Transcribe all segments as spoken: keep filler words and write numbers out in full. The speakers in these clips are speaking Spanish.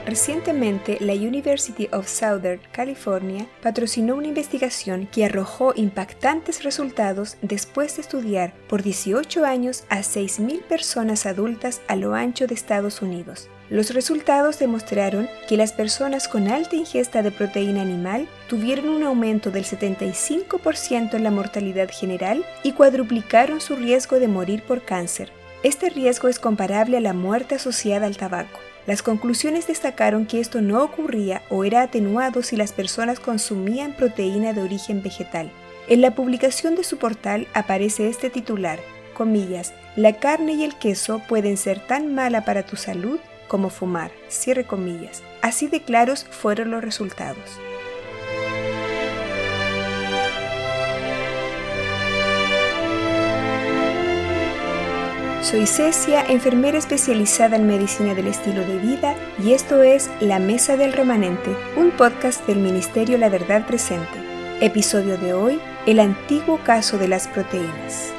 Recientemente, la University of Southern California patrocinó una investigación que arrojó impactantes resultados después de estudiar por dieciocho años a seis mil personas adultas a lo ancho de Estados Unidos. Los resultados demostraron que las personas con alta ingesta de proteína animal tuvieron un aumento del setenta y cinco por ciento en la mortalidad general y cuadruplicaron su riesgo de morir por cáncer. Este riesgo es comparable a la muerte asociada al tabaco. Las conclusiones destacaron que esto no ocurría o era atenuado si las personas consumían proteína de origen vegetal. En la publicación de su portal aparece este titular, comillas, la carne y el queso pueden ser tan mala para tu salud como fumar, cierre comillas. Así de claros fueron los resultados. Soy Cecia, enfermera especializada en medicina del estilo de vida, y esto es La Mesa del Remanente, un podcast del Ministerio La Verdad Presente. Episodio de hoy, el antiguo caso de las proteínas.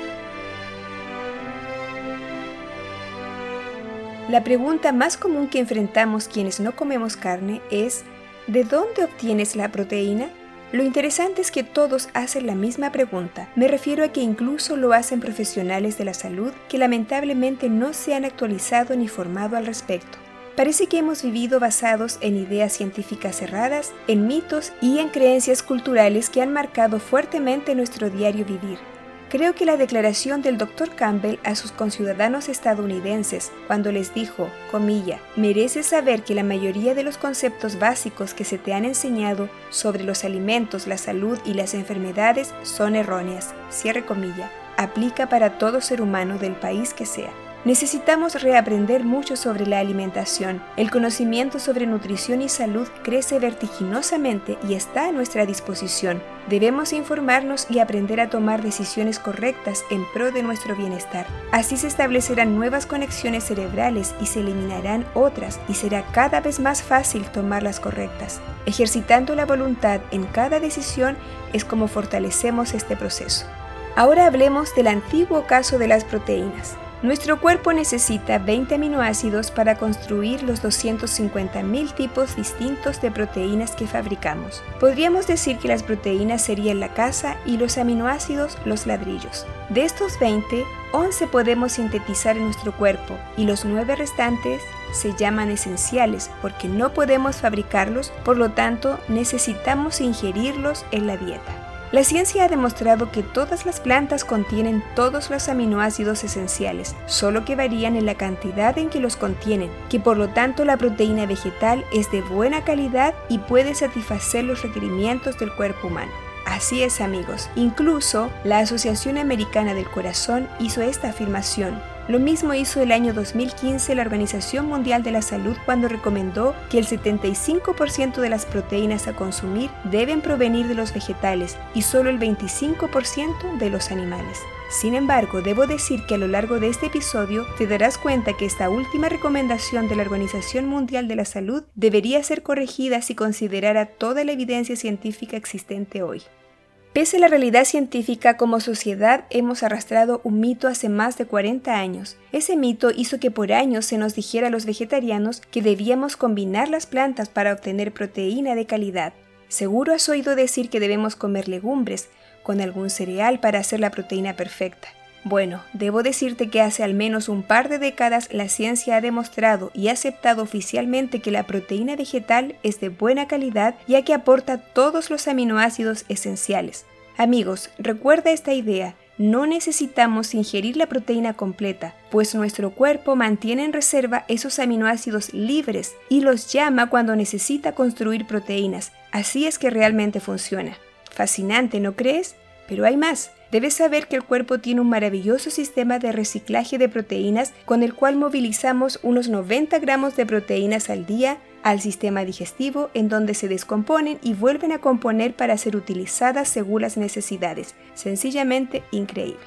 La pregunta más común que enfrentamos quienes no comemos carne es ¿de dónde obtienes la proteína? Lo interesante es que todos hacen la misma pregunta. Me refiero a que incluso lo hacen profesionales de la salud que lamentablemente no se han actualizado ni formado al respecto. Parece que hemos vivido basados en ideas científicas cerradas, en mitos y en creencias culturales que han marcado fuertemente nuestro diario vivir. Creo que la declaración del doctor Campbell a sus conciudadanos estadounidenses cuando les dijo, comilla, mereces saber que la mayoría de los conceptos básicos que se te han enseñado sobre los alimentos, la salud y las enfermedades son erróneas, cierre comilla, aplica para todo ser humano del país que sea. Necesitamos reaprender mucho sobre la alimentación. El conocimiento sobre nutrición y salud crece vertiginosamente y está a nuestra disposición. Debemos informarnos y aprender a tomar decisiones correctas en pro de nuestro bienestar. Así se establecerán nuevas conexiones cerebrales y se eliminarán otras y será cada vez más fácil tomar las correctas. Ejercitando la voluntad en cada decisión es como fortalecemos este proceso. Ahora hablemos del antiguo caso de las proteínas. Nuestro cuerpo necesita veinte aminoácidos para construir los doscientos cincuenta mil tipos distintos de proteínas que fabricamos. Podríamos decir que las proteínas serían la casa y los aminoácidos los ladrillos. De estos veinte, once podemos sintetizar en nuestro cuerpo y los nueve restantes se llaman esenciales porque no podemos fabricarlos, por lo tanto necesitamos ingerirlos en la dieta. La ciencia ha demostrado que todas las plantas contienen todos los aminoácidos esenciales, solo que varían en la cantidad en que los contienen, que por lo tanto la proteína vegetal es de buena calidad y puede satisfacer los requerimientos del cuerpo humano. Así es, amigos, incluso la Asociación Americana del Corazón hizo esta afirmación. Lo mismo hizo el año dos mil quince la Organización Mundial de la Salud cuando recomendó que el setenta y cinco por ciento de las proteínas a consumir deben provenir de los vegetales y solo el veinticinco por ciento de los animales. Sin embargo, debo decir que a lo largo de este episodio te darás cuenta que esta última recomendación de la Organización Mundial de la Salud debería ser corregida si considerara toda la evidencia científica existente hoy. Pese a la realidad científica, como sociedad hemos arrastrado un mito hace más de cuarenta años. Ese mito hizo que por años se nos dijera a los vegetarianos que debíamos combinar las plantas para obtener proteína de calidad. Seguro has oído decir que debemos comer legumbres con algún cereal para hacer la proteína perfecta. Bueno, debo decirte que hace al menos un par de décadas la ciencia ha demostrado y aceptado oficialmente que la proteína vegetal es de buena calidad ya que aporta todos los aminoácidos esenciales. Amigos, recuerda esta idea, no necesitamos ingerir la proteína completa, pues nuestro cuerpo mantiene en reserva esos aminoácidos libres y los llama cuando necesita construir proteínas. Así es que realmente funciona. Fascinante, ¿no crees? Pero hay más. Debes saber que el cuerpo tiene un maravilloso sistema de reciclaje de proteínas con el cual movilizamos unos noventa gramos de proteínas al día al sistema digestivo en donde se descomponen y vuelven a componer para ser utilizadas según las necesidades. Sencillamente increíble.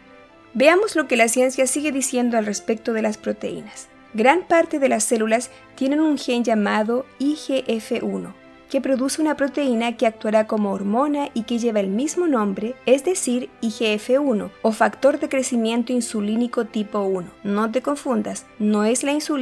Veamos lo que la ciencia sigue diciendo al respecto de las proteínas. Gran parte de las células tienen un gen llamado I G F uno. Que produce una proteína que actuará como hormona y que lleva el mismo nombre, es decir, I G F uno o factor de crecimiento insulínico tipo uno. No te confundas, no es la insulina.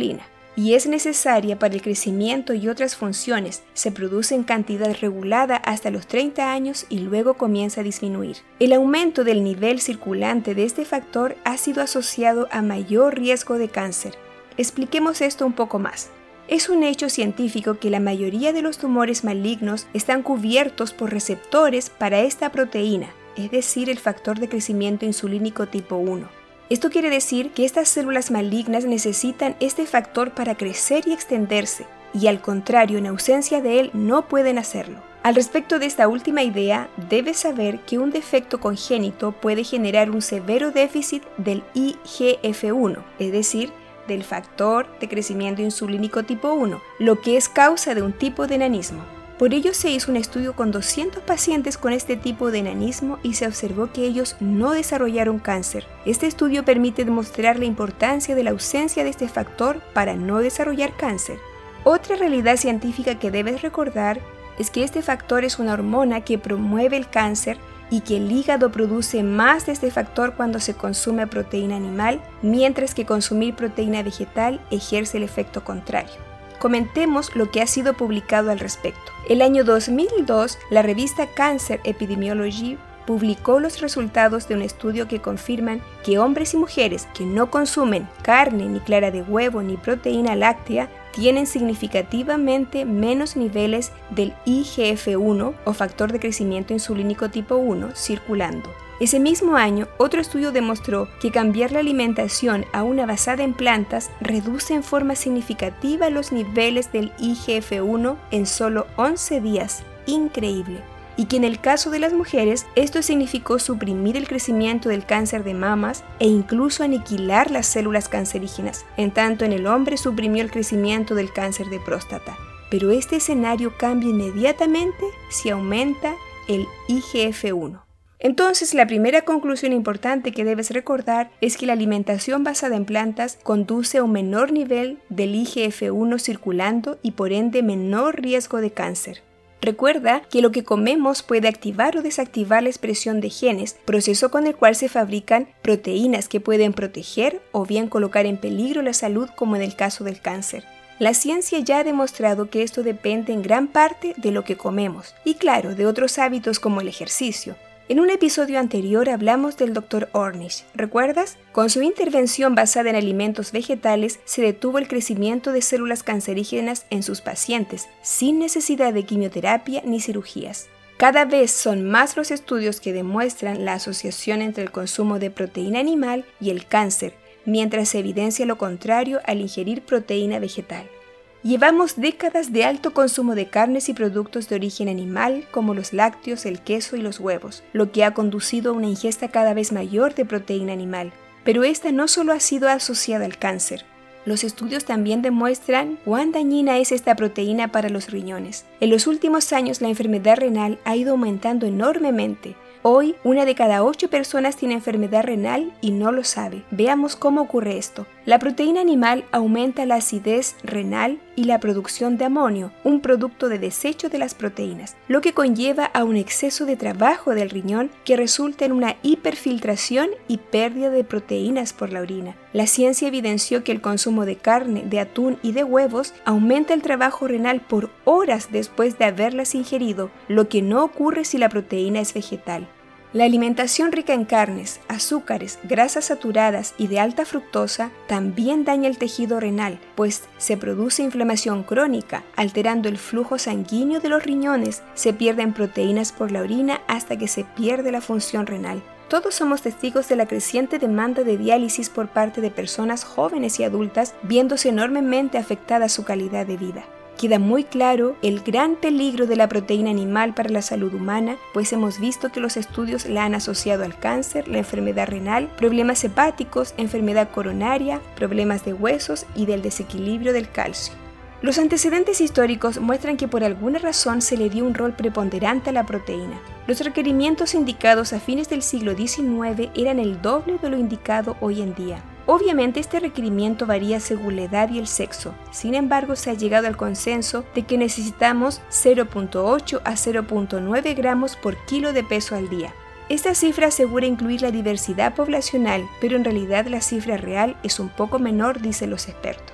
y es necesaria para el crecimiento y otras funciones. Se produce en cantidad regulada hasta los treinta años y luego comienza a disminuir. El aumento del nivel circulante de este factor ha sido asociado a mayor riesgo de cáncer. Expliquemos esto un poco más. Es un hecho científico que la mayoría de los tumores malignos están cubiertos por receptores para esta proteína, es decir, el factor de crecimiento insulínico tipo uno. Esto quiere decir que estas células malignas necesitan este factor para crecer y extenderse, y al contrario, en ausencia de él, no pueden hacerlo. Al respecto de esta última idea, debes saber que un defecto congénito puede generar un severo déficit del I G F uno, es decir, del factor de crecimiento insulínico tipo uno, lo que es causa de un tipo de enanismo. Por ello se hizo un estudio con doscientos pacientes con este tipo de enanismo y se observó que ellos no desarrollaron cáncer. Este estudio permite demostrar la importancia de la ausencia de este factor para no desarrollar cáncer. Otra realidad científica que debes recordar es que este factor es una hormona que promueve el cáncer y que el hígado produce más de este factor cuando se consume proteína animal, mientras que consumir proteína vegetal ejerce el efecto contrario. Comentemos lo que ha sido publicado al respecto. El año dos mil dos, la revista Cancer Epidemiology publicó los resultados de un estudio que confirman que hombres y mujeres que no consumen carne, ni clara de huevo, ni proteína láctea, tienen significativamente menos niveles del I G F uno o factor de crecimiento insulínico tipo uno circulando. Ese mismo año, otro estudio demostró que cambiar la alimentación a una basada en plantas reduce en forma significativa los niveles del I G F uno en solo once días. Increíble. Y que en el caso de las mujeres, esto significó suprimir el crecimiento del cáncer de mamas e incluso aniquilar las células cancerígenas. En tanto, en el hombre suprimió el crecimiento del cáncer de próstata. Pero este escenario cambia inmediatamente si aumenta el I G F uno. Entonces, la primera conclusión importante que debes recordar es que la alimentación basada en plantas conduce a un menor nivel del I G F uno circulando y por ende menor riesgo de cáncer. Recuerda que lo que comemos puede activar o desactivar la expresión de genes, proceso con el cual se fabrican proteínas que pueden proteger o bien colocar en peligro la salud, como en el caso del cáncer. La ciencia ya ha demostrado que esto depende en gran parte de lo que comemos y, claro, de otros hábitos como el ejercicio. En un episodio anterior hablamos del doctor Ornish, ¿recuerdas? Con su intervención basada en alimentos vegetales se detuvo el crecimiento de células cancerígenas en sus pacientes, sin necesidad de quimioterapia ni cirugías. Cada vez son más los estudios que demuestran la asociación entre el consumo de proteína animal y el cáncer, mientras se evidencia lo contrario al ingerir proteína vegetal. Llevamos décadas de alto consumo de carnes y productos de origen animal, como los lácteos, el queso y los huevos, lo que ha conducido a una ingesta cada vez mayor de proteína animal. Pero esta no solo ha sido asociada al cáncer. Los estudios también demuestran cuán dañina es esta proteína para los riñones. En los últimos años la enfermedad renal ha ido aumentando enormemente. Hoy, una de cada ocho personas tiene enfermedad renal y no lo sabe. Veamos cómo ocurre esto. La proteína animal aumenta la acidez renal y la producción de amonio, un producto de desecho de las proteínas, lo que conlleva a un exceso de trabajo del riñón que resulta en una hiperfiltración y pérdida de proteínas por la orina. La ciencia evidenció que el consumo de carne, de atún y de huevos aumenta el trabajo renal por horas después de haberlas ingerido, lo que no ocurre si la proteína es vegetal. La alimentación rica en carnes, azúcares, grasas saturadas y de alta fructosa también daña el tejido renal, pues se produce inflamación crónica, alterando el flujo sanguíneo de los riñones, se pierden proteínas por la orina hasta que se pierde la función renal. Todos somos testigos de la creciente demanda de diálisis por parte de personas jóvenes y adultas, viéndose enormemente afectada su calidad de vida. Queda muy claro el gran peligro de la proteína animal para la salud humana, pues hemos visto que los estudios la han asociado al cáncer, la enfermedad renal, problemas hepáticos, enfermedad coronaria, problemas de huesos y del desequilibrio del calcio. Los antecedentes históricos muestran que por alguna razón se le dio un rol preponderante a la proteína. Los requerimientos indicados a fines del siglo diecinueve eran el doble de lo indicado hoy en día. Obviamente este requerimiento varía según la edad y el sexo, sin embargo se ha llegado al consenso de que necesitamos cero punto ocho a cero punto nueve gramos por kilo de peso al día. Esta cifra asegura incluir la diversidad poblacional, pero en realidad la cifra real es un poco menor, dicen los expertos.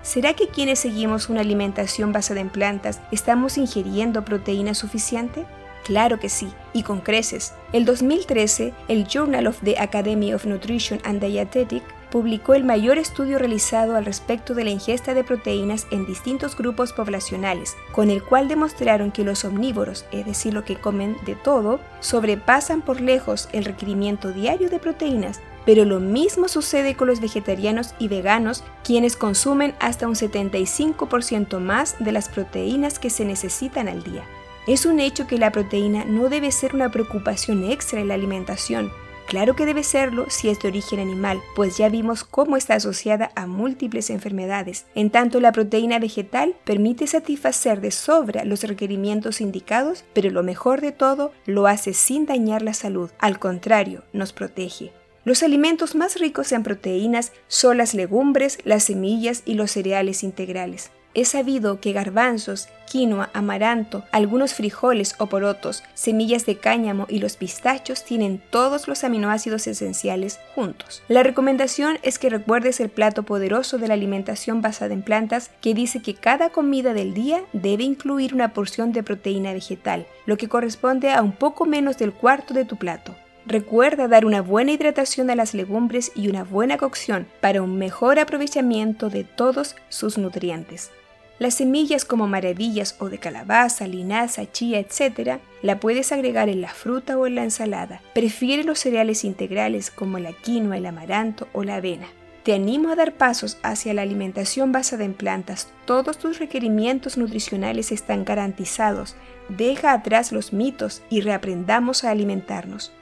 ¿Será que quienes seguimos una alimentación basada en plantas estamos ingiriendo proteína suficiente? Claro que sí, y con creces. El dos mil trece, el Journal of the Academy of Nutrition and Dietetics publicó el mayor estudio realizado al respecto de la ingesta de proteínas en distintos grupos poblacionales, con el cual demostraron que los omnívoros, es decir, los que comen de todo, sobrepasan por lejos el requerimiento diario de proteínas, pero lo mismo sucede con los vegetarianos y veganos, quienes consumen hasta un setenta y cinco por ciento más de las proteínas que se necesitan al día. Es un hecho que la proteína no debe ser una preocupación extra en la alimentación. Claro que debe serlo si es de origen animal, pues ya vimos cómo está asociada a múltiples enfermedades. En tanto, la proteína vegetal permite satisfacer de sobra los requerimientos indicados, pero lo mejor de todo, lo hace sin dañar la salud. Al contrario, nos protege. Los alimentos más ricos en proteínas son las legumbres, las semillas y los cereales integrales. Es sabido que garbanzos, quinoa, amaranto, algunos frijoles o porotos, semillas de cáñamo y los pistachos tienen todos los aminoácidos esenciales juntos. La recomendación es que recuerdes el plato poderoso de la alimentación basada en plantas, que dice que cada comida del día debe incluir una porción de proteína vegetal, lo que corresponde a un poco menos del cuarto de tu plato. Recuerda dar una buena hidratación a las legumbres y una buena cocción para un mejor aprovechamiento de todos sus nutrientes. Las semillas como maravillas o de calabaza, linaza, chía, etcétera, la puedes agregar en la fruta o en la ensalada. Prefiere los cereales integrales como la quinoa, el amaranto o la avena. Te animo a dar pasos hacia la alimentación basada en plantas. Todos tus requerimientos nutricionales están garantizados. Deja atrás los mitos y reaprendamos a alimentarnos.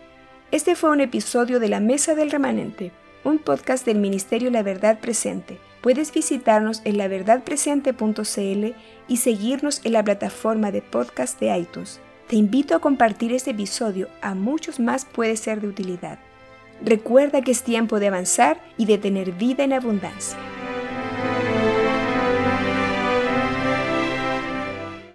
Este fue un episodio de La Mesa del Remanente, un podcast del Ministerio La Verdad Presente. Puedes visitarnos en la verdad presente punto c l y seguirnos en la plataforma de podcast de iTunes. Te invito a compartir este episodio, a muchos más puede ser de utilidad. Recuerda que es tiempo de avanzar y de tener vida en abundancia.